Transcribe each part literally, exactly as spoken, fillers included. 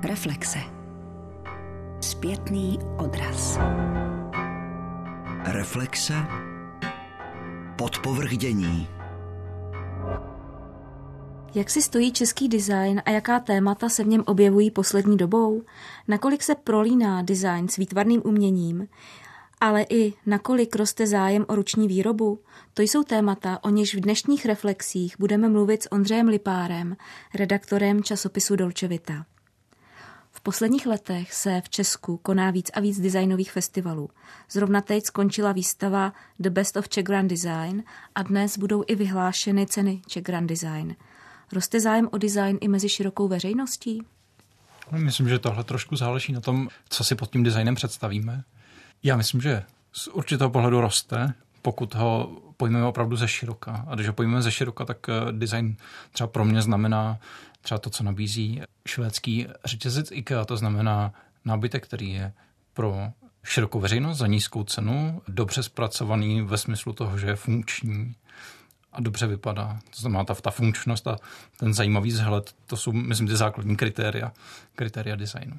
Reflexe. Zpětný odraz. Reflexe. Podpovrchdění. Jak si stojí český design a jaká témata se v něm objevují poslední dobou? Nakolik se prolíná design s výtvarným uměním? Ale i nakolik roste zájem o ruční výrobu? To jsou témata, o něž v dnešních reflexích budeme mluvit s Ondřejem Lipárem, redaktorem časopisu Dolce Vita. V posledních letech se v Česku koná víc a víc designových festivalů. Zrovna teď skončila výstava The Best of Czech Grand Design a dnes budou i vyhlášeny ceny Czech Grand Design. Roste zájem o design i mezi širokou veřejností? Myslím, že tohle trošku záleží na tom, co si pod tím designem představíme. Já myslím, že z určitého pohledu roste, pokud ho pojmeme opravdu ze široka. A když ho pojmeme ze široka, tak design třeba pro mě znamená třeba to, co nabízí švédský řetězec IKEA, to znamená nábytek, který je pro širokou veřejnost za nízkou cenu, dobře zpracovaný ve smyslu toho, že je funkční a dobře vypadá. To znamená ta, ta funkčnost a ten zajímavý vzhled, to jsou, myslím, ty základní kritéria, kritéria designu.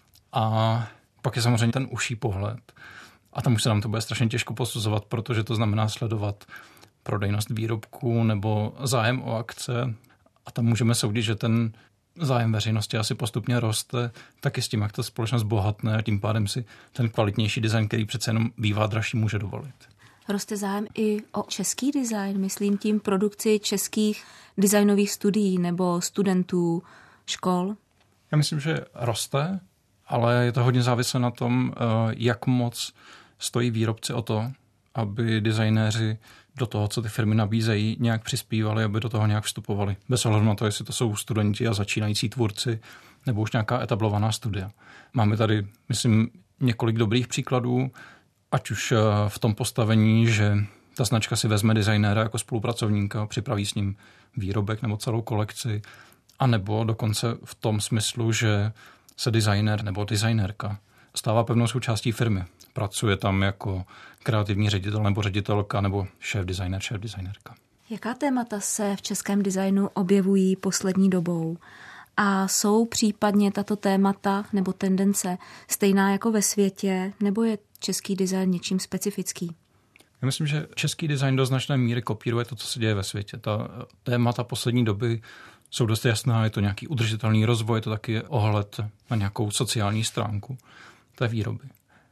A pak je samozřejmě ten užší pohled. A tam už se nám to bude strašně těžko posuzovat, protože to znamená sledovat prodejnost výrobků nebo zájem o akce. A tam můžeme soudit, že ten zájem veřejnosti asi postupně roste, taky s tím, jak ta společnost bohatne a tím pádem si ten kvalitnější design, který přece jenom bývá dražší, může dovolit. Roste zájem i o český design, myslím tím produkci českých designových studií nebo studentů škol? Já myslím, že roste, ale je to hodně závislé na tom, jak moc stojí výrobci o to, aby designéři do toho, co ty firmy nabízejí, nějak přispívali, aby do toho nějak vstupovali. Bez ohledu na to, jestli to jsou studenti a začínající tvůrci, nebo už nějaká etablovaná studia. Máme tady, myslím, několik dobrých příkladů, ať už v tom postavení, že ta značka si vezme designéra jako spolupracovníka, připraví s ním výrobek nebo celou kolekci, anebo dokonce v tom smyslu, že se designér nebo designérka stává pevnou součástí firmy. Pracuje tam jako kreativní ředitel nebo ředitelka nebo šéf designer, šéf designérka. Jaká témata se v českém designu objevují poslední dobou? A jsou případně tato témata nebo tendence stejná jako ve světě, nebo je český design něčím specifický? Já myslím, že český design do značné míry kopíruje to, co se děje ve světě. Ta témata poslední doby jsou dost jasná, je to nějaký udržitelný rozvoj, je to taky ohled na nějakou sociální stránku té výroby.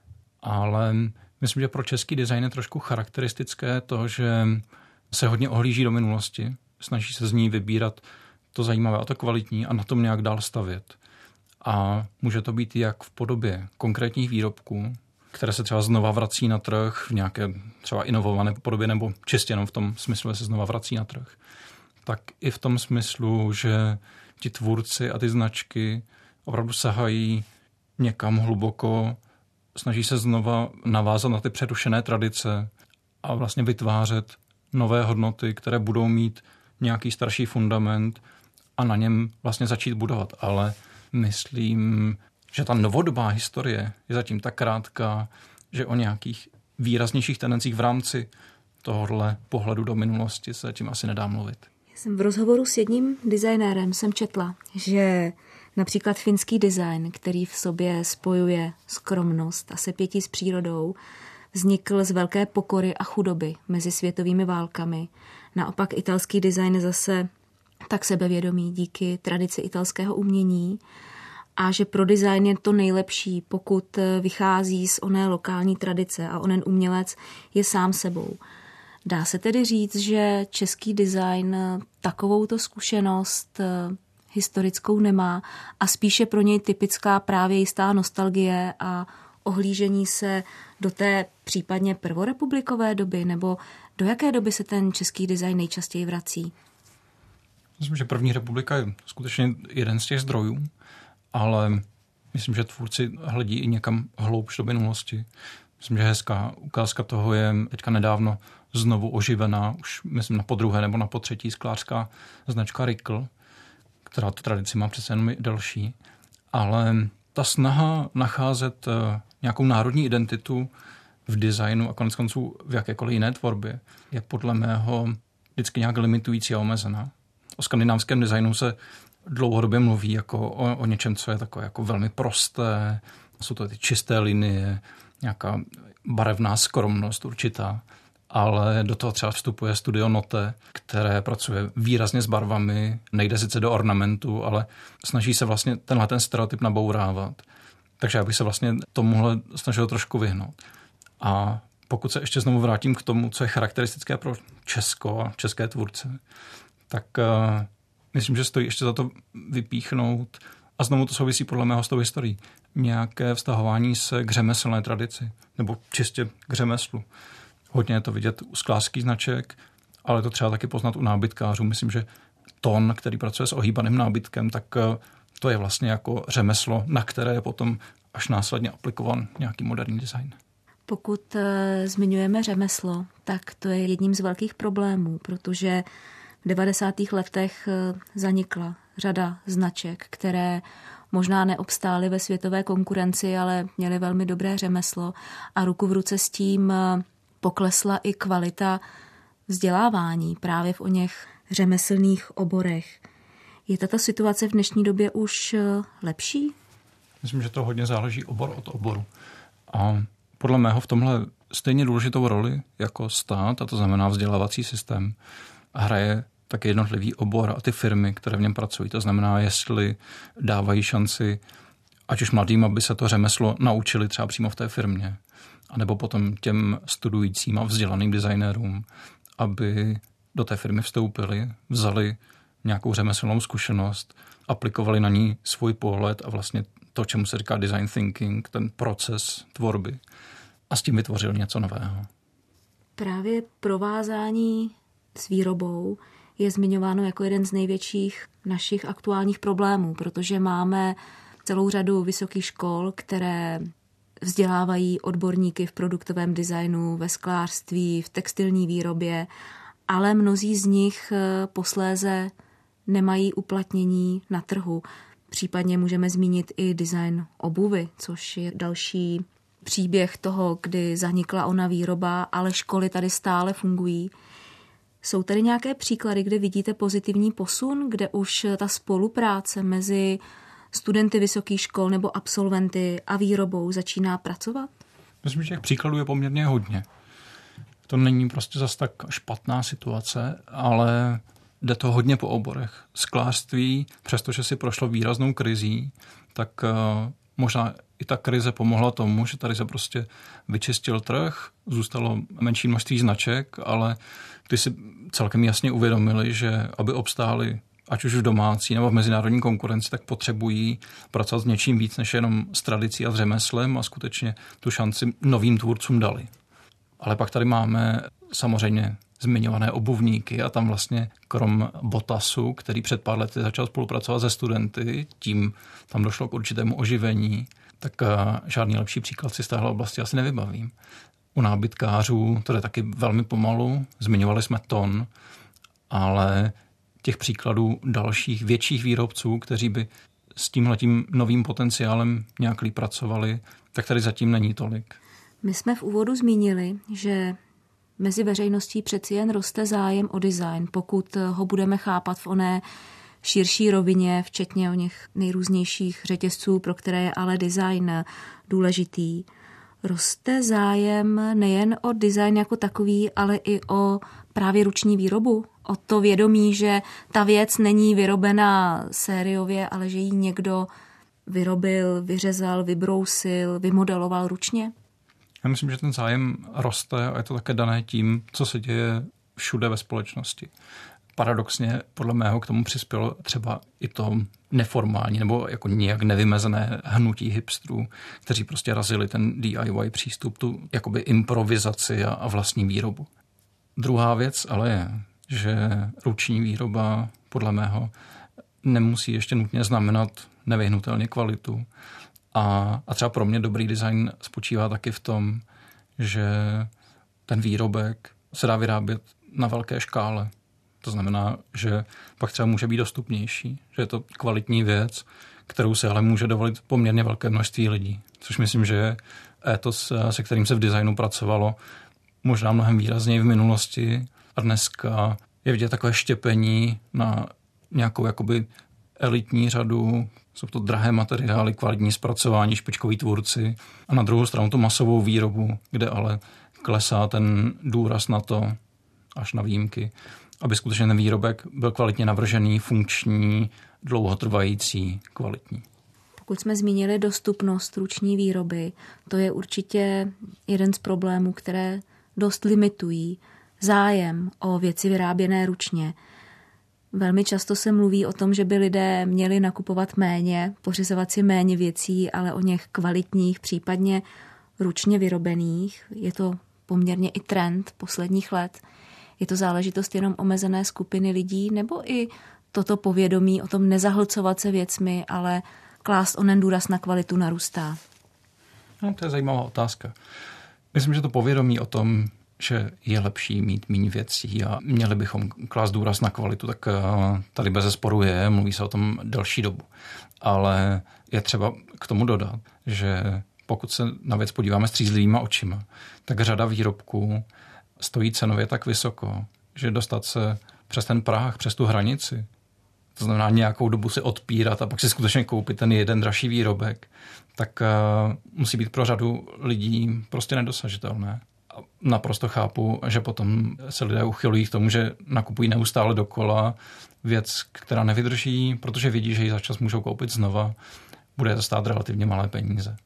Ale myslím, že pro český design je trošku charakteristické to, že se hodně ohlíží do minulosti, snaží se z ní vybírat to zajímavé a to kvalitní a na tom nějak dál stavět. A může to být jak v podobě konkrétních výrobků, které se třeba znova vrací na trh v nějaké třeba inovované podobě nebo čistě jenom v tom smyslu, že se znova vrací na trh. Tak i v tom smyslu, že ti tvůrci a ty značky opravdu sahají někam hluboko, snaží se znova navázat na ty přerušené tradice a vlastně vytvářet nové hodnoty, které budou mít nějaký starší fundament a na něm vlastně začít budovat. Ale myslím, že ta novodobá historie je zatím tak krátká, že o nějakých výraznějších tendencích v rámci tohohle pohledu do minulosti se tím asi nedá mluvit. Já jsem v rozhovoru s jedním designérem jsem četla, že například finský design, který v sobě spojuje skromnost a sepětí s přírodou, vznikl z velké pokory a chudoby mezi světovými válkami. Naopak italský design zase tak sebevědomý díky tradici italského umění a že pro design je to nejlepší, pokud vychází z oné lokální tradice a onen umělec je sám sebou. Dá se tedy říct, že český design takovouto zkušenost historickou nemá a spíše pro něj typická právě jistá nostalgie a ohlížení se do té případně prvorepublikové doby, nebo do jaké doby se ten český design nejčastěji vrací? Myslím, že první republika je skutečně jeden z těch zdrojů, ale myslím, že tvůrci hledí i někam hloubš do minulosti. Myslím, že hezká ukázka toho je teďka nedávno znovu oživená, už myslím na podruhé nebo na potřetí sklářská značka Rickl, která tu tradici má přece jenom delší. Ale ta snaha nacházet nějakou národní identitu v designu a konec konců v jakékoliv jiné tvorbě je podle mého vždycky nějak limitující a omezená. O skandinávském designu se dlouhodobě mluví jako o, o něčem, co je takové jako velmi prosté. Jsou to ty čisté linie, nějaká barevná skromnost určitá. Ale do toho třeba vstupuje Studio Note, které pracuje výrazně s barvami, nejde sice do ornamentu, ale snaží se vlastně tenhle ten stereotyp nabourávat. Takže já bych se vlastně tomuhle snažil trošku vyhnout. A pokud se ještě znovu vrátím k tomu, co je charakteristické pro Česko a české tvůrce, tak uh, myslím, že stojí ještě za to vypíchnout, a znovu to souvisí podle mého s tou historií, nějaké vztahování se k řemeslné tradici, nebo čistě k řemeslu. Hodně je to vidět u sklářských značek, ale to třeba taky poznat u nábytkářů. Myslím, že Ton, který pracuje s ohýbaným nábytkem, tak to je vlastně jako řemeslo, na které je potom až následně aplikovan nějaký moderní design. Pokud zmiňujeme řemeslo, tak to je jedním z velkých problémů, protože v devadesátých letech zanikla řada značek, které možná neobstály ve světové konkurenci, ale měly velmi dobré řemeslo a ruku v ruce s tím poklesla i kvalita vzdělávání právě v oněch řemeslných oborech. Je tato situace v dnešní době už lepší? Myslím, že to hodně záleží obor od oboru. A podle mého v tomhle stejně důležitou roli jako stát, a to znamená vzdělávací systém, hraje taky jednotlivý obor a ty firmy, které v něm pracují. To znamená, jestli dávají šanci ať už mladým, aby se to řemeslo naučili třeba přímo v té firmě, anebo potom těm studujícím a vzdělaným designérům, aby do té firmy vstoupili, vzali nějakou řemeslnou zkušenost, aplikovali na ní svůj pohled a vlastně to, čemu se říká design thinking, ten proces tvorby, a s tím vytvořil něco nového. Právě provázání s výrobou je zmiňováno jako jeden z největších našich aktuálních problémů, protože máme celou řadu vysokých škol, které vzdělávají odborníky v produktovém designu, ve sklářství, v textilní výrobě, ale mnozí z nich posléze nemají uplatnění na trhu. Případně můžeme zmínit i design obuvy, což je další příběh toho, kdy zanikla ona výroba, ale školy tady stále fungují. Jsou tady nějaké příklady, kde vidíte pozitivní posun, kde už ta spolupráce mezi studenty vysokých škol nebo absolventy a výrobou začíná pracovat? Myslím, že těch příkladů je poměrně hodně. To není prostě zas tak špatná situace, ale jde to hodně po oborech. Sklářství, přestože si prošlo výraznou krizí, tak možná i ta krize pomohla tomu, že tady se prostě vyčistil trh, zůstalo menší množství značek, ale ty si celkem jasně uvědomili, že aby obstáli ať už v domácí nebo v mezinárodní konkurenci, tak potřebují pracovat s něčím víc než jenom s tradicí a s řemeslem a skutečně tu šanci novým tvůrcům dali. Ale pak tady máme samozřejmě zmiňované obuvníky a tam vlastně krom Bottasu, který před pár lety začal spolupracovat se studenty, tím tam došlo k určitému oživení, tak žádný lepší příklad si z téhle oblasti asi nevybavím. U nábytkářů to je taky velmi pomalu, zmiňovali jsme Ton, ale těch příkladů dalších větších výrobců, kteří by s tímhletím novým potenciálem nějak líp pracovali, tak tady zatím není tolik. My jsme v úvodu zmínili, že mezi veřejností přeci jen roste zájem o design, pokud ho budeme chápat v oné širší rovině, včetně o něch nejrůznějších řetězců, pro které je ale design důležitý. Roste zájem nejen o design jako takový, ale i o právě ruční výrobu, o to vědomí, že ta věc není vyrobená sériově, ale že ji někdo vyrobil, vyřezal, vybrousil, vymodeloval ručně. Já myslím, že ten zájem roste a je to také dané tím, co se děje všude ve společnosti. Paradoxně podle mého k tomu přispělo třeba i to neformální nebo jako nijak nevymezené hnutí hipstrů, kteří prostě razili ten D I Y přístup, tu jakoby improvizaci a, a vlastní výrobu. Druhá věc ale je, že ruční výroba podle mého nemusí ještě nutně znamenat nevyhnutelně kvalitu. A, a třeba pro mě dobrý design spočívá taky v tom, že ten výrobek se dá vyrábět na velké škále. To znamená, že pak třeba může být dostupnější, že je to kvalitní věc, kterou se ale může dovolit poměrně velké množství lidí. Což myslím, že je étos, se kterým se v designu pracovalo možná mnohem výrazněji v minulosti a dneska je vidět takové štěpení na nějakou jakoby elitní řadu, jsou to drahé materiály, kvalitní zpracování, špičkoví tvůrci a na druhou stranu tu masovou výrobu, kde ale klesá ten důraz na to, až na výjimky, aby skutečně ten výrobek byl kvalitně navržený, funkční, dlouhotrvající, kvalitní. Pokud jsme zmínili dostupnost ruční výroby, to je určitě jeden z problémů, které dost limitují zájem o věci vyráběné ručně. Velmi často se mluví o tom, že by lidé měli nakupovat méně, pořizovat si méně věcí, ale o něch kvalitních, případně ručně vyrobených. Je to poměrně i trend posledních let. Je to záležitost jenom omezené skupiny lidí, nebo i toto povědomí o tom nezahlcovat se věcmi, ale klást onen důraz na kvalitu narůstá? No, to je zajímavá otázka. Myslím, že to povědomí o tom, že je lepší mít méně věcí a měli bychom klást důraz na kvalitu, tak tady bezesporu je, mluví se o tom delší dobu. Ale je třeba k tomu dodat, že pokud se na věc podíváme střízlivýma očima, tak řada výrobků stojí cenově tak vysoko, že dostat se přes ten práh, přes tu hranici, to znamená nějakou dobu si odpírat a pak si skutečně koupit ten jeden dražší výrobek, tak musí být pro řadu lidí prostě nedosažitelné. A naprosto chápu, že potom se lidé uchylují k tomu, že nakupují neustále dokola věc, která nevydrží, protože vidí, že ji za čas můžou koupit znova. Bude to stát relativně malé peníze.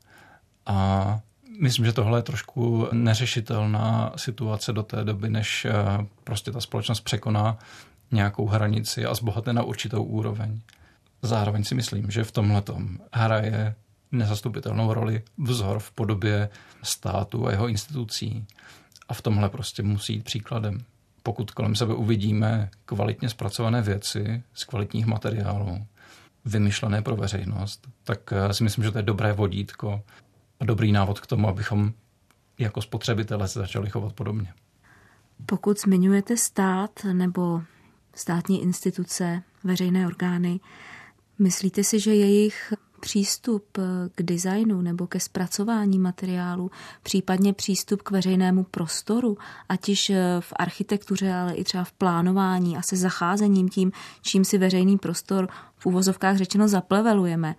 A myslím, že tohle je trošku neřešitelná situace do té doby, než prostě ta společnost překoná nějakou hranici a zbohatne na určitou úroveň. Zároveň si myslím, že v tomhletom hraje nezastupitelnou roli vzor v podobě státu a jeho institucí. A v tomhle prostě musí jít příkladem. Pokud kolem sebe uvidíme kvalitně zpracované věci z kvalitních materiálů, vymyšlené pro veřejnost, tak si myslím, že to je dobré vodítko a dobrý návod k tomu, abychom jako spotřebitelé se začali chovat podobně. Pokud zmiňujete stát nebo státní instituce, veřejné orgány, myslíte si, že jejich přístup k designu nebo ke zpracování materiálu, případně přístup k veřejnému prostoru, ať již v architektuře, ale i třeba v plánování a se zacházením tím, čím si veřejný prostor v uvozovkách řečeno zaplevelujeme,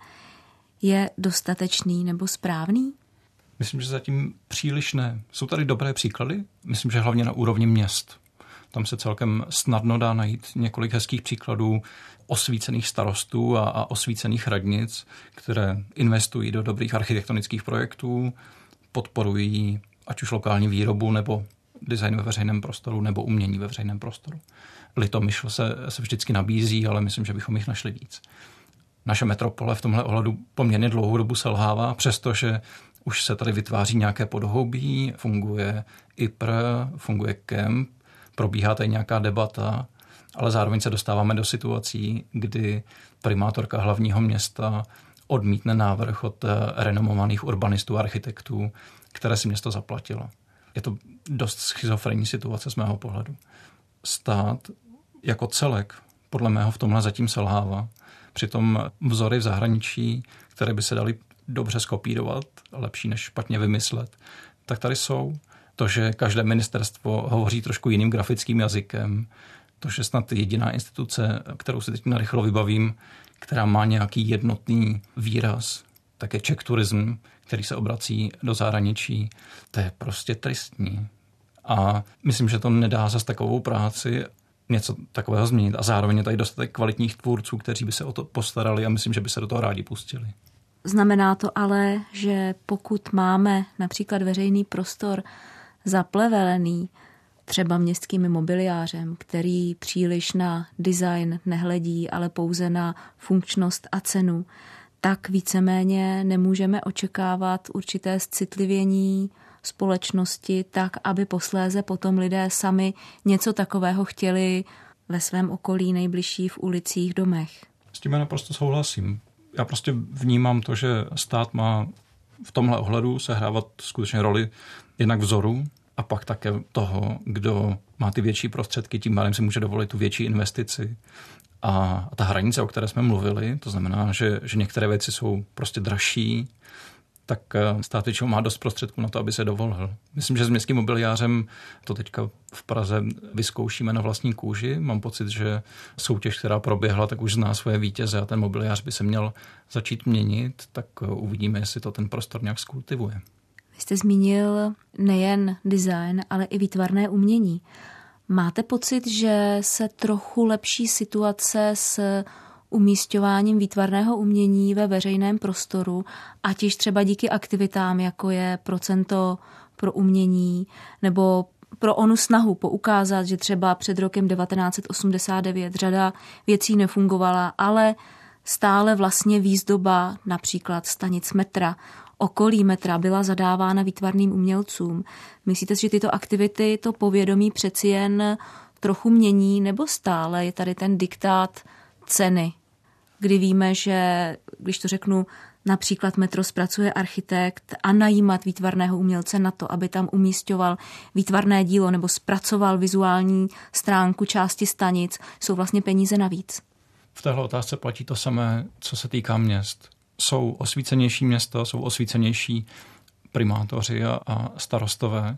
je dostatečný nebo správný? Myslím, že zatím příliš ne. Jsou tady dobré příklady, myslím, že hlavně na úrovni měst. Tam se celkem snadno dá najít několik hezkých příkladů osvícených starostů a, a osvícených radnic, které investují do dobrých architektonických projektů, podporují ať už lokální výrobu nebo design ve veřejném prostoru nebo umění ve veřejném prostoru. Litomyšl se, se vždycky nabízí, ale myslím, že bychom jich našli víc. Naše metropole v tomhle ohledu poměrně dlouhou dobu selhává, přestože už se tady vytváří nějaké podhoubí, funguje I P R, funguje Kemp, probíhá tady nějaká debata, ale zároveň se dostáváme do situací, kdy primátorka hlavního města odmítne návrh od renomovaných urbanistů a architektů, které si město zaplatilo. Je to dost schizofrenní situace z mého pohledu. Stát jako celek podle mého v tomhle zatím selhává. Přitom vzory v zahraničí, které by se daly dobře skopírovat, lepší než špatně vymyslet, tak tady jsou. To, že každé ministerstvo hovoří trošku jiným grafickým jazykem, to, že snad jediná instituce, kterou si teď narychlo vybavím, která má nějaký jednotný výraz, tak je Czech Tourism, který se obrací do zahraničí. To je prostě tristní. A myslím, že to nedá zas takovou práci něco takového změnit. A zároveň je tady dostatek kvalitních tvůrců, kteří by se o to postarali a myslím, že by se do toho rádi pustili. Znamená to ale, že pokud máme například veřejný prostor zaplevelený třeba městským mobiliářem, který příliš na design nehledí, ale pouze na funkčnost a cenu, tak víceméně nemůžeme očekávat určité zcitlivění společnosti tak, aby posléze potom lidé sami něco takového chtěli ve svém okolí, nejbližší v ulicích, domech. S tím já naprosto souhlasím. Já prostě vnímám to, že stát má v tomhle ohledu sehrávat skutečně roli jednak vzoru a pak také toho, kdo má ty větší prostředky, tím pádem si může dovolit tu větší investici. A ta hranice, o které jsme mluvili, to znamená, že, že některé věci jsou prostě dražší, tak stát většinou má dost prostředků na to, aby se dovolil. Myslím, že s městským mobiliářem to teďka v Praze vyzkoušíme na vlastní kůži. Mám pocit, že soutěž, která proběhla, tak už zná svoje vítěze a ten mobiliář by se měl začít měnit, tak uvidíme, jestli to ten prostor nějak skultivuje. Vy jste zmínil nejen design, ale i výtvarné umění. Máte pocit, že se trochu lepší situace s umísťováním výtvarného umění ve veřejném prostoru, ať již třeba díky aktivitám, jako je procento pro umění, nebo pro onu snahu poukázat, že třeba před rokem devatenáct set osmdesát devět řada věcí nefungovala, ale stále vlastně výzdoba například stanic metra, okolí metra byla zadávána výtvarným umělcům. Myslíte si, že tyto aktivity to povědomí přeci jen trochu mění, nebo stále je tady ten diktát ceny, kdy víme, že, když to řeknu, například metro zpracuje architekt a najímat výtvarného umělce na to, aby tam umísťoval výtvarné dílo nebo zpracoval vizuální stránku části stanic, jsou vlastně peníze navíc. V téhle otázce platí to samé, co se týká měst. Jsou osvícenější města, jsou osvícenější primátoři a, a starostové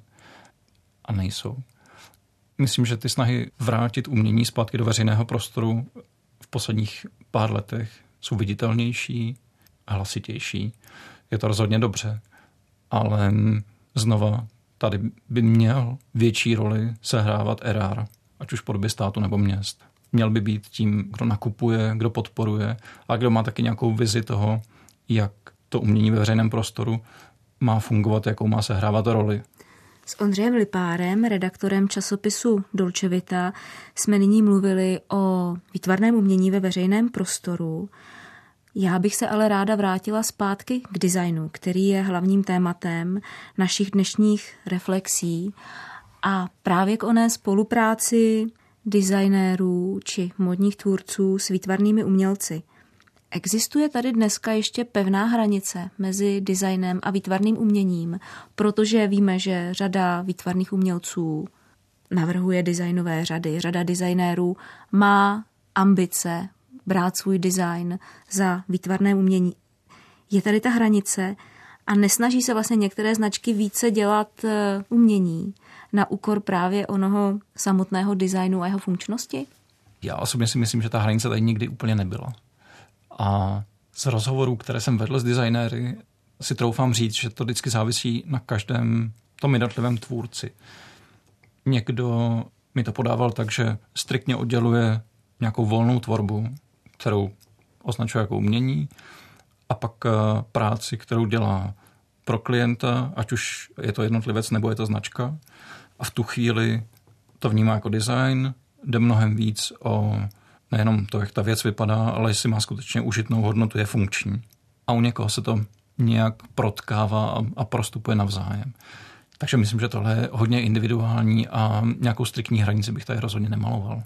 a nejsou. Myslím, že ty snahy vrátit umění zpátky do veřejného prostoru v posledních pár letech jsou viditelnější, hlasitější. Je to rozhodně dobře, ale znova tady by měl větší roli sehrávat er á, ať už v podobě státu nebo měst. Měl by být tím, kdo nakupuje, kdo podporuje a kdo má taky nějakou vizi toho, jak to umění ve veřejném prostoru má fungovat, jakou má sehrávat roli. S Ondřejem Lipárem, redaktorem časopisu Dolce Vita, jsme nyní mluvili o výtvarném umění ve veřejném prostoru. Já bych se ale ráda vrátila zpátky k designu, který je hlavním tématem našich dnešních reflexí a právě k oné spolupráci designérů či módních tvůrců s výtvarnými umělci. Existuje tady dneska ještě pevná hranice mezi designem a výtvarným uměním, protože víme, že řada výtvarných umělců navrhuje designové řady, řada designérů má ambice brát svůj design za výtvarné umění. Je tady ta hranice a nesnaží se vlastně některé značky více dělat umění na úkor právě onoho samotného designu a jeho funkčnosti? Já osobně si myslím, že ta hranice tady nikdy úplně nebyla. A z rozhovorů, které jsem vedl s designéry, si troufám říct, že to vždycky závisí na každém tom jednotlivém tvůrci. Někdo mi to podával tak, že striktně odděluje nějakou volnou tvorbu, kterou označuje jako umění, a pak práci, kterou dělá pro klienta, ať už je to jednotlivec nebo je to značka. A v tu chvíli to vnímá jako design, jde mnohem víc o nejenom to, jak ta věc vypadá, ale jestli má skutečně užitnou hodnotu, je funkční. A u někoho se to nějak protkává a, a prostupuje navzájem. Takže myslím, že tohle je hodně individuální a nějakou striktní hranici bych tady rozhodně nemaloval.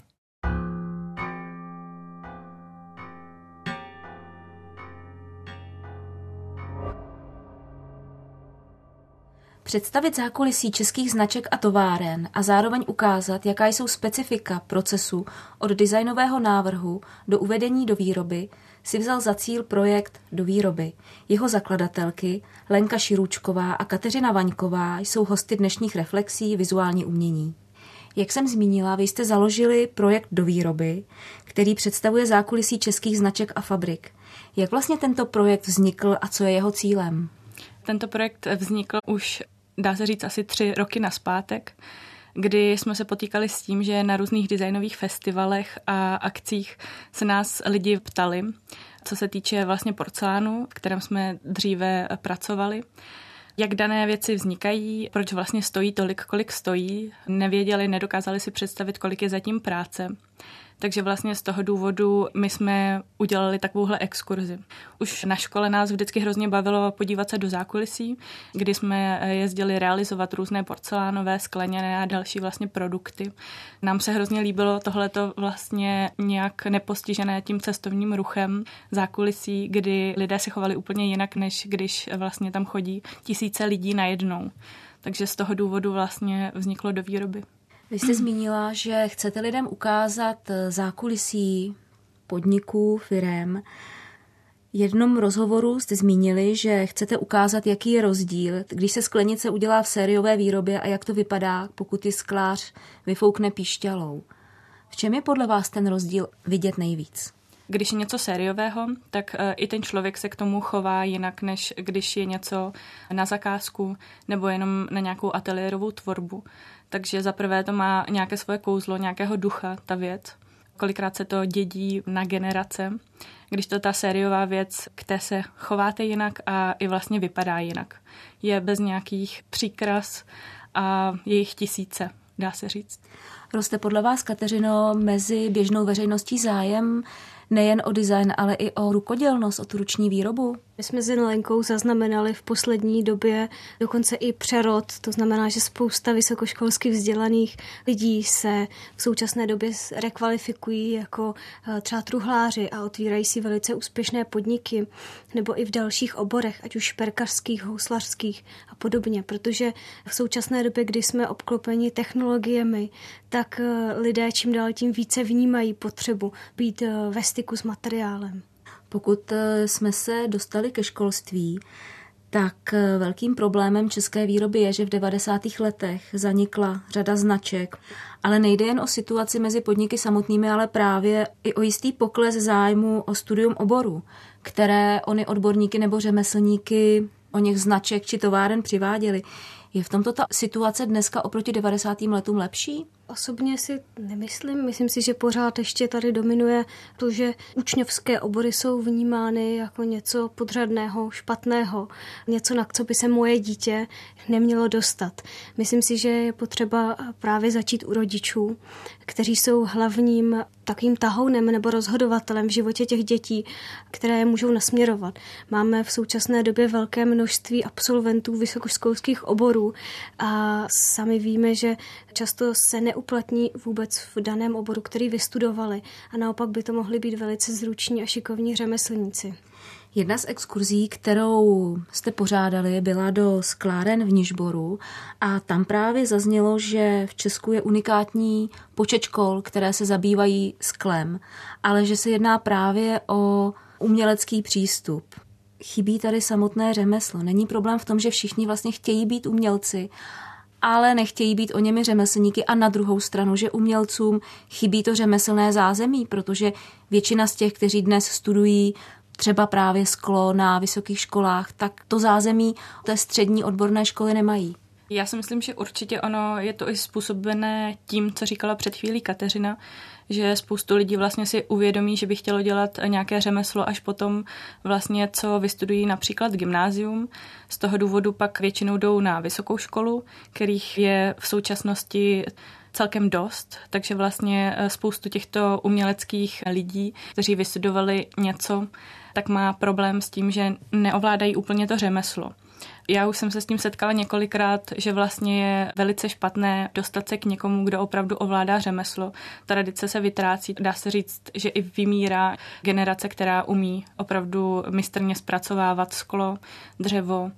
Představit zákulisí českých značek a továren a zároveň ukázat, jaká jsou specifika procesu od designového návrhu do uvedení do výroby, si vzal za cíl projekt Do výroby. Jeho zakladatelky Lenka Širůčková a Kateřina Vaňková jsou hosty dnešních reflexí Vizuální umění. Jak jsem zmínila, vy jste založili projekt Do výroby, který představuje zákulisí českých značek a fabrik. Jak vlastně tento projekt vznikl a co je jeho cílem? Tento projekt vznikl už, dá se říct, asi tři roky nazpátek, kdy jsme se potýkali s tím, že na různých designových festivalech a akcích se nás lidi ptali, co se týče vlastně porcelánu, v kterém jsme dříve pracovali, jak dané věci vznikají, proč vlastně stojí tolik, kolik stojí, nevěděli, nedokázali si představit, kolik je zatím práce. Takže vlastně z toho důvodu my jsme udělali takovouhle exkurzi. Už na škole nás vždycky hrozně bavilo podívat se do zákulisí, kdy jsme jezdili realizovat různé porcelánové, skleněné a další vlastně produkty. Nám se hrozně líbilo tohleto vlastně nějak nepostižené tím cestovním ruchem zákulisí, kdy lidé se chovali úplně jinak, než když vlastně tam chodí tisíce lidí najednou. Takže z toho důvodu vlastně vzniklo Do výroby. Vy jste zmínila, že chcete lidem ukázat zákulisí podniků, firem. jednom rozhovoru jste zmínili, že chcete ukázat, jaký je rozdíl, když se sklenice udělá v sériové výrobě a jak to vypadá, pokud ji sklář vyfoukne píšťalou. V čem je podle vás ten rozdíl vidět nejvíc? Když je něco sériového, tak i ten člověk se k tomu chová jinak, než když je něco na zakázku nebo jenom na nějakou ateliérovou tvorbu. Takže zaprvé to má nějaké svoje kouzlo, nějakého ducha, ta věc. Kolikrát se to dědí na generace. Když to ta sériová věc, k té se chováte jinak a i vlastně vypadá jinak. Je bez nějakých příkras a je jich tisíce, dá se říct. Roste podle vás, Kateřino, mezi běžnou veřejností zájem nejen o design, ale i o rukodělnost, o tu ruční výrobu? My jsme s Lenkou zaznamenali v poslední době dokonce i přerod, to znamená, že spousta vysokoškolsky vzdělaných lidí se v současné době rekvalifikují jako třeba truhláři a otvírají si velice úspěšné podniky, nebo i v dalších oborech, ať už šperkařských, houslařských a podobně, protože v současné době, kdy jsme obklopeni technologiemi, tak lidé čím dál tím více vnímají potřebu být ve styku s materiálem. Pokud jsme se dostali ke školství, tak velkým problémem české výroby je, že v devadesátých letech zanikla řada značek, ale nejde jen o situaci mezi podniky samotnými, ale právě i o jistý pokles zájmu o studium oboru, které ony odborníky nebo řemeslníky o něch značek či továren přiváděli. Je v tomto ta situace dneska oproti devadesátým letům lepší? Osobně si nemyslím. Myslím si, že pořád ještě tady dominuje to, že učňovské obory jsou vnímány jako něco podřadného, špatného, něco, na co by se moje dítě nemělo dostat. Myslím si, že je potřeba právě začít u rodičů, kteří jsou hlavním takým tahounem nebo rozhodovatelem v životě těch dětí, které je můžou nasměrovat. Máme v současné době velké množství absolventů vysokoškolských oborů a sami víme, že často se neuplatní vůbec v daném oboru, který vystudovali a naopak by to mohli být velice zruční a šikovní řemeslníci. Jedna z exkurzí, kterou jste pořádali, byla do skláren v Nižboru a tam právě zaznělo, že v Česku je unikátní počet škol, které se zabývají sklem, ale že se jedná právě o umělecký přístup. Chybí tady samotné řemeslo. Není problém v tom, že všichni vlastně chtějí být umělci, ale nechtějí být o němi řemeslníky a na druhou stranu, že umělcům chybí to řemeslné zázemí, protože většina z těch, kteří dnes studují třeba právě sklo na vysokých školách, tak to zázemí té střední odborné školy nemají. Já si myslím, že určitě ono je to i způsobené tím, co říkala před chvílí Kateřina, že spoustu lidí vlastně si uvědomí, že by chtělo dělat nějaké řemeslo až potom vlastně, co vystudují například gymnázium. Z toho důvodu pak většinou jdou na vysokou školu, kterých je v současnosti celkem dost, takže vlastně spoustu těchto uměleckých lidí, kteří vystudovali něco, tak má problém s tím, že neovládají úplně to řemeslo. Já už jsem se s tím setkala několikrát, že vlastně je velice špatné dostat se k někomu, kdo opravdu ovládá řemeslo. Tradice se vytrácí, dá se říct, že i vymírá generace, která umí opravdu mistrně zpracovávat sklo, dřevo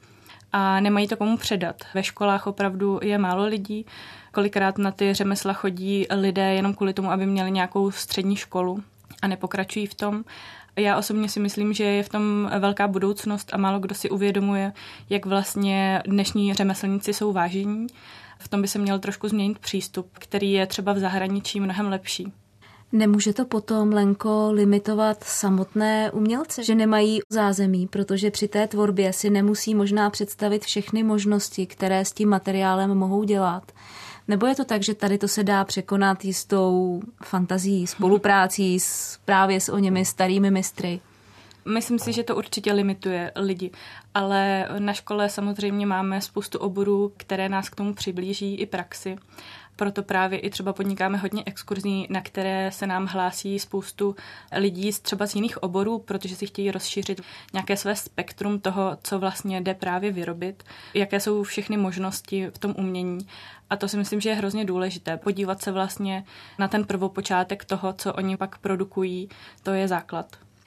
a nemají to komu předat. Ve školách opravdu je málo lidí, kolikrát na ty řemesla chodí lidé jenom kvůli tomu, aby měli nějakou střední školu a nepokračují v tom. Já osobně si myslím, že je v tom velká budoucnost a málo kdo si uvědomuje, jak vlastně dnešní řemeslníci jsou vážení. V tom by se měl trošku změnit přístup, který je třeba v zahraničí mnohem lepší. Nemůže to potom, Lenko, limitovat samotné umělce, že nemají zázemí, protože při té tvorbě si nemusí možná představit všechny možnosti, které s tím materiálem mohou dělat. Nebo je to tak, že tady to se dá překonat jistou fantazí, spoluprácí s, právě s oněmi starými mistry? Myslím si, že to určitě limituje lidi, ale na škole samozřejmě máme spoustu oborů, které nás k tomu přiblíží i praxi. Proto právě i třeba podnikáme hodně exkurzí, na které se nám hlásí spoustu lidí třeba z jiných oborů, protože si chtějí rozšířit nějaké své spektrum toho, co vlastně jde právě vyrobit, jaké jsou všechny možnosti v tom umění. A to si myslím, že je hrozně důležité. Podívat se vlastně na ten prvopočátek toho, co oni pak produkují, to je základ.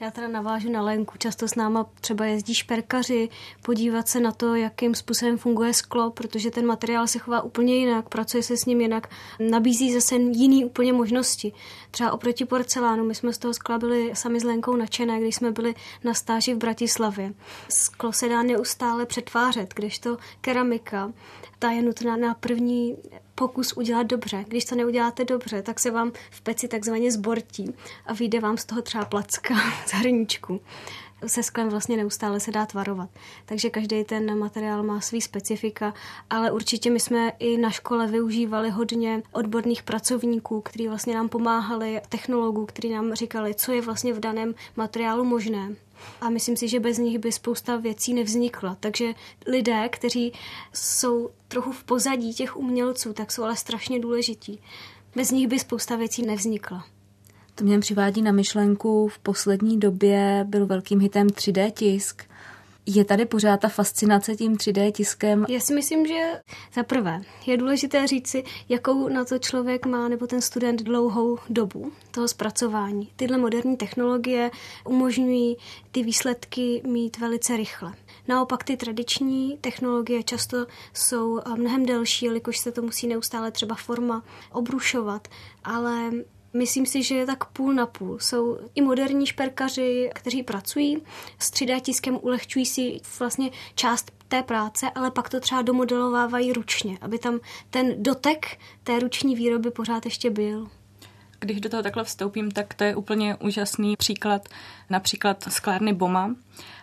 Já teda navážu na Lenku. Často s náma třeba jezdí šperkaři, podívat se na to, jakým způsobem funguje sklo, protože ten materiál se chová úplně jinak, pracuje se s ním jinak, nabízí zase jiný úplně možnosti. Třeba oproti porcelánu, my jsme z toho skla byli sami s Lenkou nadšené, když jsme byli na stáži v Bratislavě. Sklo se dá neustále přetvářet, kdežto keramika, ta je nutná na první pokus udělat dobře. Když to neuděláte dobře, tak se vám v peci takzvaně zbortí a vyjde vám z toho třeba placka z hrníčku. Se sklem vlastně neustále se dá tvarovat. Takže každý ten materiál má svý specifika, ale určitě my jsme i na škole využívali hodně odborných pracovníků, kteří vlastně nám pomáhali, technologů, kteří nám říkali, co je vlastně v daném materiálu možné. A myslím si, že bez nich by spousta věcí nevznikla. Takže lidé, kteří jsou trochu v pozadí těch umělců, tak jsou ale strašně důležití. Bez nich by spousta věcí nevznikla. To mě přivádí na myšlenku, v poslední době byl velkým hitem tři dé tisk. Je tady pořád ta fascinace tím tři dé tiskem? Já si myslím, že za prvé je důležité říci, jakou na to člověk má nebo ten student dlouhou dobu toho zpracování. Tyhle moderní technologie umožňují ty výsledky mít velice rychle. Naopak ty tradiční technologie často jsou mnohem delší, jelikož se to musí neustále třeba forma obrušovat, ale myslím si, že je tak půl na půl. Jsou i moderní šperkaři, kteří pracují s tři dé tiskem, ulehčují si vlastně část té práce, ale pak to třeba domodelovávají ručně, aby tam ten dotek té ruční výroby pořád ještě byl. Když do toho takhle vstoupím, tak to je úplně úžasný příklad například sklárny Boma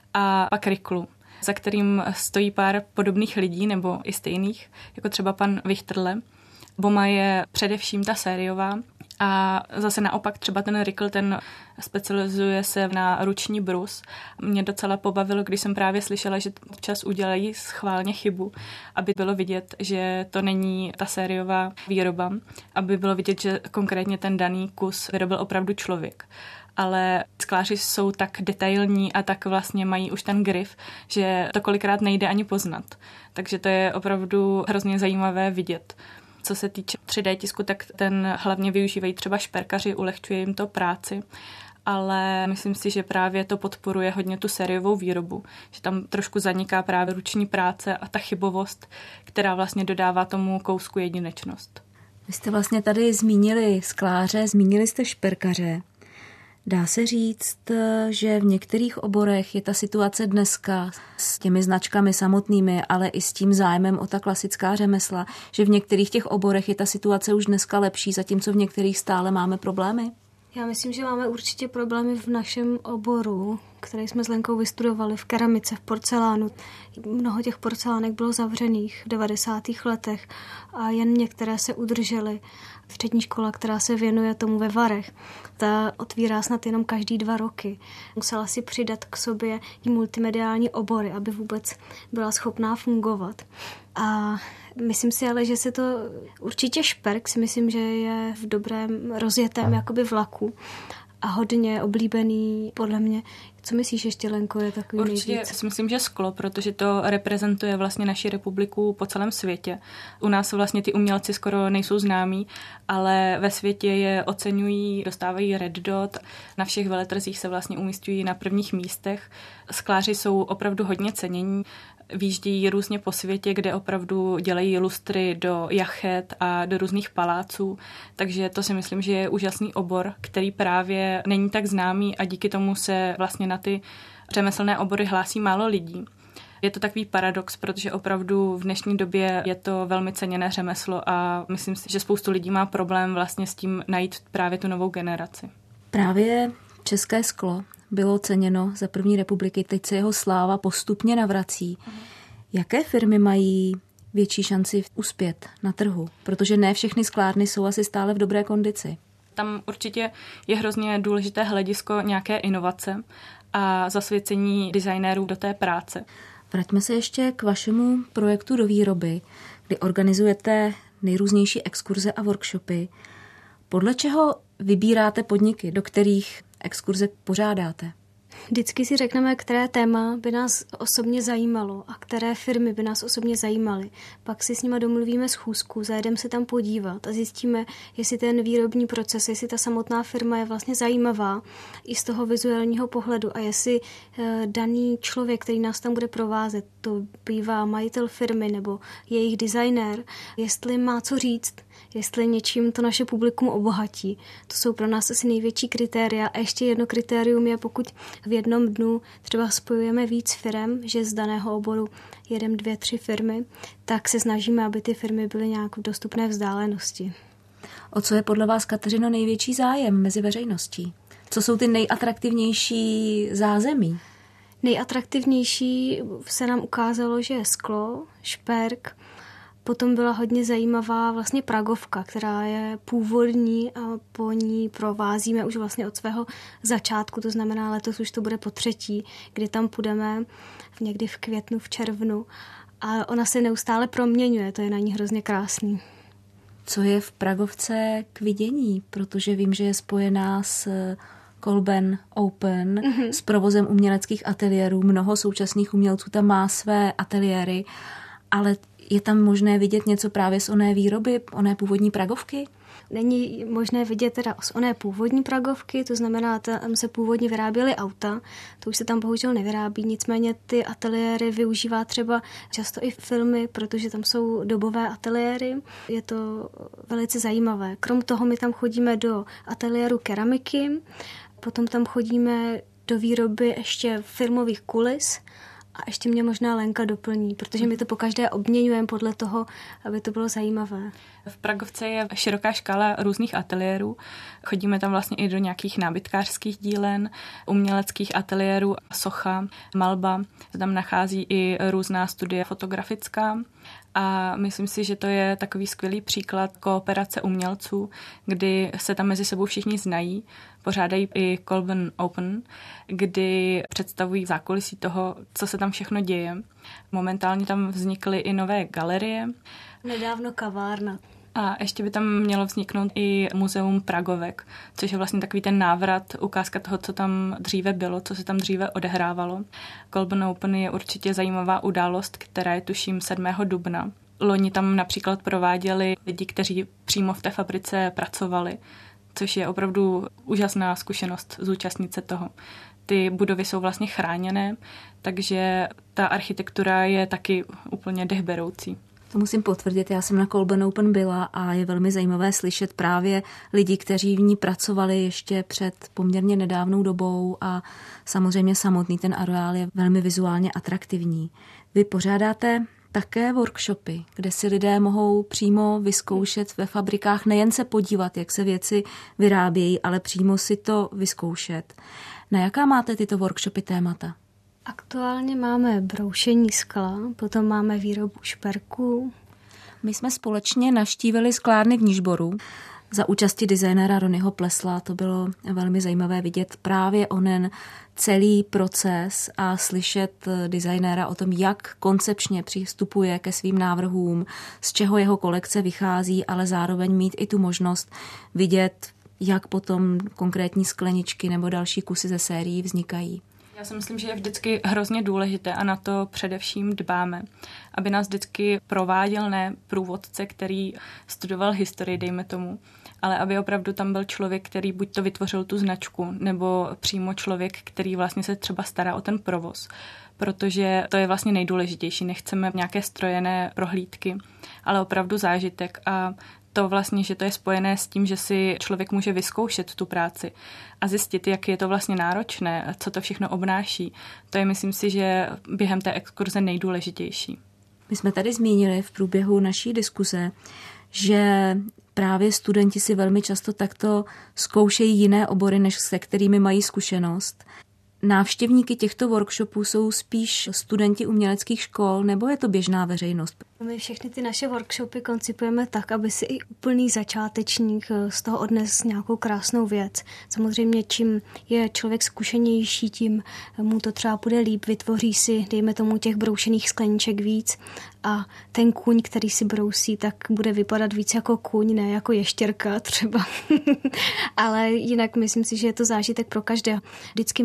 a pak Riklu, za kterým stojí pár podobných lidí nebo i stejných, jako třeba pan Vichterle. Boma je především ta sériová a zase naopak třeba ten Rikl, ten specializuje se na ruční brus. Mě docela pobavilo, když jsem právě slyšela, že občas udělají schválně chybu, aby bylo vidět, že to není ta sériová výroba, aby bylo vidět, že konkrétně ten daný kus vyrobil opravdu člověk. Ale skláři jsou tak detailní a tak vlastně mají už ten grif, že to kolikrát nejde ani poznat. Takže to je opravdu hrozně zajímavé vidět. Co se týče tři dé tisku, tak ten hlavně využívají třeba šperkaři, ulehčuje jim to práci, ale myslím si, že právě to podporuje hodně tu sériovou výrobu, že tam trošku zaniká právě ruční práce a ta chybovost, která vlastně dodává tomu kousku jedinečnost. Vy jste vlastně tady zmínili skláře, zmínili jste šperkaře. Dá se říct, že v některých oborech je ta situace dneska s těmi značkami samotnými, ale i s tím zájmem o ta klasická řemesla, že v některých těch oborech je ta situace už dneska lepší, zatímco v některých stále máme problémy? Já myslím, že máme určitě problémy v našem oboru, který jsme s Lenkou vystudovali v keramice, v porcelánu. Mnoho těch porcelánek bylo zavřených v devadesátých letech a jen některé se udržely. Střední škola, která se věnuje tomu ve Varech, ta otvírá snad jenom každý dva roky. Musela si přidat k sobě i multimediální obory, aby vůbec byla schopná fungovat. A myslím si ale, že se to určitě šperk, si myslím, že je v dobrém rozjetém jakoby vlaku a hodně oblíbený podle mě. Co myslíš ještě, Lenko, je takový Určitě nejvíc? si myslím, že sklo, protože to reprezentuje vlastně naši republiku po celém světě. U nás vlastně ty umělci skoro nejsou známí, ale ve světě je oceňují, dostávají Red Dot, na všech veletrzích se vlastně umísťují na prvních místech. Skláři jsou opravdu hodně cenění, výjíždějí různě po světě, kde opravdu dělají lustry do jachet a do různých paláců, takže to si myslím, že je úžasný obor, který právě není tak známý a díky tomu se vlastně na ty řemeslné obory hlásí málo lidí. Je to takový paradox, protože opravdu v dnešní době je to velmi ceněné řemeslo a myslím si, že spoustu lidí má problém vlastně s tím najít právě tu novou generaci. Právě české sklo bylo ceněno za první republiky, teď se jeho sláva postupně navrací. Jaké firmy mají větší šanci uspět na trhu? Protože ne všechny sklárny jsou asi stále v dobré kondici. Tam určitě je hrozně důležité hledisko nějaké inovace a zasvěcení designérů do té práce. Vraťme se ještě k vašemu projektu do výroby, kdy organizujete nejrůznější exkurze a workshopy. Podle čeho vybíráte podniky, do kterých exkurze pořádáte? Vždycky si řekneme, které téma by nás osobně zajímalo a které firmy by nás osobně zajímaly. Pak si s nima domluvíme schůzku, zajedeme se tam podívat a zjistíme, jestli ten výrobní proces, jestli ta samotná firma je vlastně zajímavá i z toho vizuálního pohledu a jestli daný člověk, který nás tam bude provázet, to bývá majitel firmy nebo jejich designér, jestli má co říct, jestli něčím to naše publikum obohatí. To jsou pro nás asi největší kritéria. A ještě jedno kritérium je, pokud v jednom dnu třeba spojujeme víc firem, že z daného oboru jedem dvě, tři firmy, tak se snažíme, aby ty firmy byly nějak v dostupné vzdálenosti. O co je podle vás, Kateřino, největší zájem mezi veřejností? Co jsou ty nejatraktivnější zázemí? Nejatraktivnější se nám ukázalo, že je sklo, šperk. Potom byla hodně zajímavá vlastně pragovka, která je původní a po ní provázíme už vlastně od svého začátku, to znamená letos už to bude po třetí, kdy tam půjdeme někdy v květnu, v červnu a ona se neustále proměňuje, to je na ní hrozně krásný. Co je v pragovce k vidění, protože vím, že je spojená s Kolben Open, mm-hmm. s provozem uměleckých ateliérů, mnoho současných umělců tam má své ateliéry, ale je tam možné vidět něco právě z oné výroby, oné původní pragovky? Není možné vidět teda z oné původní pragovky, to znamená, tam se původně vyráběly auta, to už se tam bohužel nevyrábí, nicméně ty ateliéry využívá třeba často i filmy, protože tam jsou dobové ateliéry, je to velice zajímavé. Krom toho my tam chodíme do ateliéru keramiky, potom tam chodíme do výroby ještě filmových kulis, a ještě mě možná Lenka doplní, protože my to pokaždé obměňujeme podle toho, aby to bylo zajímavé. V Pragovce je široká škála různých ateliérů. Chodíme tam vlastně i do nějakých nábytkářských dílen, uměleckých ateliérů, socha, malba. Tam nachází i různá studie fotografická. A myslím si, že to je takový skvělý příklad kooperace umělců, kdy se tam mezi sebou všichni znají, pořádají i Kolben Open, kdy představují zákulisí toho, co se tam všechno děje. Momentálně tam vznikly i nové galerie. Nedávno kavárna. A ještě by tam mělo vzniknout i muzeum pragovek, což je vlastně takový ten návrat, ukázka toho, co tam dříve bylo, co se tam dříve odehrávalo. Kolben Open je určitě zajímavá událost, která je tuším sedmého dubna. Loni tam například prováděli lidi, kteří přímo v té fabrice pracovali, což je opravdu úžasná zkušenost zúčastnit se toho. Ty budovy jsou vlastně chráněné, takže ta architektura je taky úplně dechberoucí. To musím potvrdit, já jsem na Kolben Open byla a je velmi zajímavé slyšet právě lidi, kteří v ní pracovali ještě před poměrně nedávnou dobou a samozřejmě samotný ten areál je velmi vizuálně atraktivní. Vy pořádáte také workshopy, kde si lidé mohou přímo vyzkoušet ve fabrikách, nejen se podívat, jak se věci vyrábějí, ale přímo si to vyzkoušet. Na jaká máte tyto workshopy témata? Aktuálně máme broušení skla, potom máme výrobu šperků. My jsme společně navštívili sklárny v Nižboru za účasti designéra Ronyho Plesla. To bylo velmi zajímavé vidět právě onen celý proces a slyšet designéra o tom, jak koncepčně přistupuje ke svým návrhům, z čeho jeho kolekce vychází, ale zároveň mít i tu možnost vidět, jak potom konkrétní skleničky nebo další kusy ze sérií vznikají. Já si myslím, že je vždycky hrozně důležité a na to především dbáme, aby nás vždycky prováděl ne průvodce, který studoval historii, dejme tomu, ale aby opravdu tam byl člověk, který buď to vytvořil tu značku, nebo přímo člověk, který vlastně se třeba stará o ten provoz. Protože to je vlastně nejdůležitější. Nechceme nějaké strojené prohlídky, ale opravdu zážitek a to vlastně, že to je spojené s tím, že si člověk může vyzkoušet tu práci a zjistit, jak je to vlastně náročné, co to všechno obnáší. To je, myslím si, že během té exkurze nejdůležitější. My jsme tady zmínili v průběhu naší diskuze, že právě studenti si velmi často takto zkoušejí jiné obory, než se kterými mají zkušenost. Návštěvníky těchto workshopů jsou spíš studenti uměleckých škol, nebo je to běžná veřejnost? My všechny ty naše workshopy koncipujeme tak, aby si i úplný začátečník z toho odnes nějakou krásnou věc. Samozřejmě, čím je člověk zkušenější, tím mu to třeba bude líp, vytvoří si, dejme tomu, těch broušených skleniček víc a ten kůň, který si brousí, tak bude vypadat víc jako kůň, ne jako ještěrka třeba. Ale jinak myslím si, že je to zážitek pro každého. Vždycky máme skupinu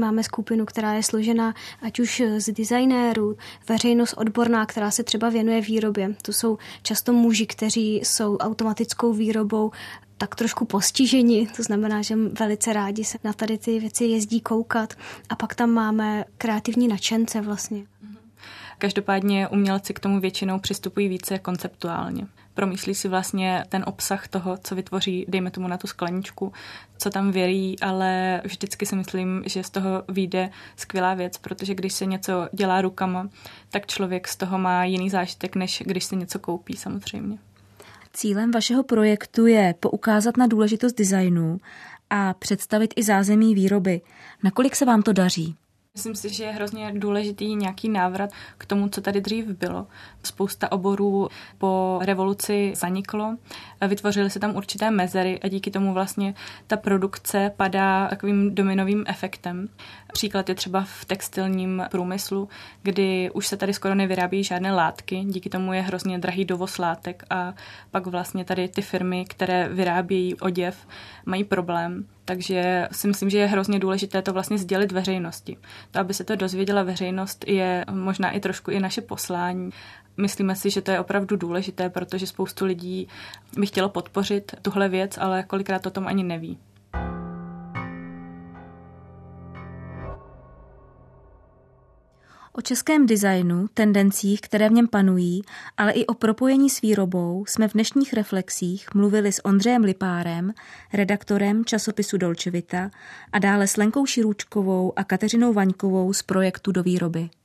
skupinu, která je složena ať už z designérů, veřejnost odborná, která se třeba věnuje výrobě. To jsou často muži, kteří jsou automatickou výrobou tak trošku postiženi, to znamená, že velice rádi se na tady ty věci jezdí koukat. A pak tam máme kreativní nadšence vlastně. Každopádně umělci k tomu většinou přistupují více konceptuálně. Promýšlí si vlastně ten obsah toho, co vytvoří, dejme tomu na tu skleničku, co tam věří, ale vždycky si myslím, že z toho vyjde skvělá věc, protože když se něco dělá rukama, tak člověk z toho má jiný zážitek, než když se něco koupí samozřejmě. Cílem vašeho projektu je poukázat na důležitost designu a představit i zázemí výroby. Nakolik se vám to daří? Myslím si, že je hrozně důležitý nějaký návrat k tomu, co tady dřív bylo. Spousta oborů po revoluci zaniklo, vytvořily se tam určité mezery a díky tomu vlastně ta produkce padá takovým dominovým efektem. Příklad je třeba v textilním průmyslu, kdy už se tady skoro nevyrábí žádné látky, díky tomu je hrozně drahý dovoz látek a pak vlastně tady ty firmy, které vyrábějí oděv, mají problém. Takže si myslím, že je hrozně důležité to vlastně sdělit veřejnosti. To, aby se to dozvěděla veřejnost, je možná i trošku i naše poslání. Myslíme si, že to je opravdu důležité, protože spoustu lidí by chtělo podpořit tuhle věc, ale kolikrát o tom ani neví. O českém designu, tendencích, které v něm panují, ale i o propojení s výrobou jsme v dnešních reflexích mluvili s Ondřejem Lipárem, redaktorem časopisu Dolce Vita, a dále s Lenkou Širůčkovou a Kateřinou Vaňkovou z projektu Do výroby.